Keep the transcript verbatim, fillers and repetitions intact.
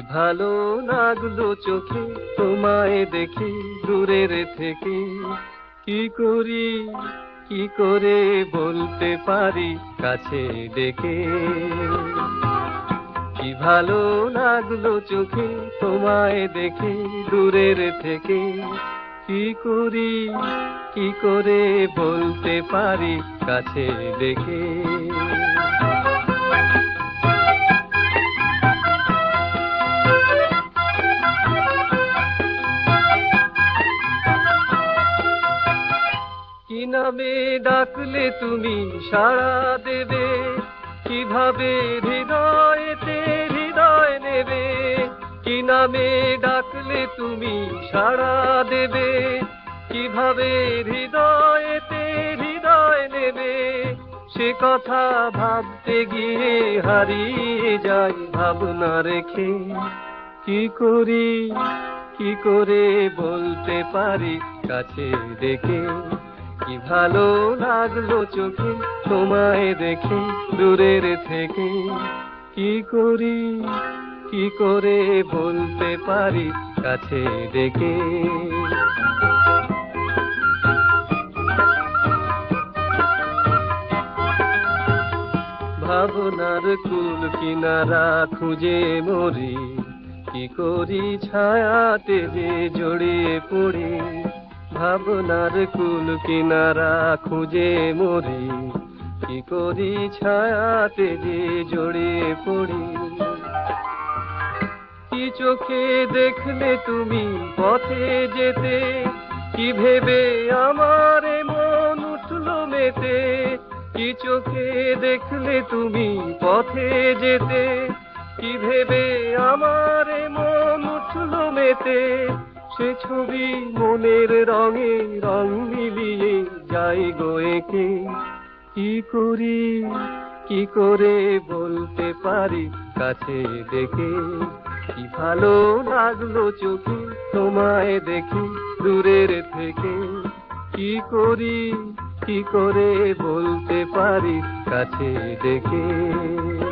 ভালো লাগলো চোখে তোমায় দেখে দূরের থেকে। কি করি কি করে বলতে পারি কাছে ডেকে। কি ভালো লাগলো চোখে তোমায় দেখে দূরের থেকে। কি করি কি করে বলতে পারি কাছে ডেকে। কি নামে ডাকলে তুমি সাড়া দেবে, কিভাবে হৃদয়েতে হৃদয় নেবে। কি নামে ডাকলে তুমি সাড়া দেবে, কিভাবে হৃদয়েতে হৃদয় নেবে। সে কথা ভাবতে গিয়ে হারিয়ে যাই ভাবনা রেখে। কি করি কি করে বলতে পারি কাছে ডেকে। কি ভালো লাগলো চোখে তোমায় দেখে দূরের থেকে। কি করি কি করে বলতে পারি কাছে ডেকে। ভাবনার কুল কিনারা খুঁজে মরি, কি করি ছায়াতে যে জড়িয়ে পড়ি। ভাবনার কুল কিনারা খুঁজে মরি, কি করি ছায়াতে যে জড়িয়ে পড়ি। কি চোখে দেখলে তুমি পথে যেতে, কি ভেবে আমার মন উঠলো মেতে। কি চোখে দেখলে তুমি পথে যেতে, কি ভেবে আমার মন উঠলো মেতে। সে ছবি মনের রঙে রং মিলিয়ে যাই গো এঁকে। কি করি কি করে বলতে পারি কাছে ডেকে। কি ভালো লাগলো চোখে তোমায় দেখে দূরের থেকে। কি করি কি করে বলতে পারি কাছে ডেকে।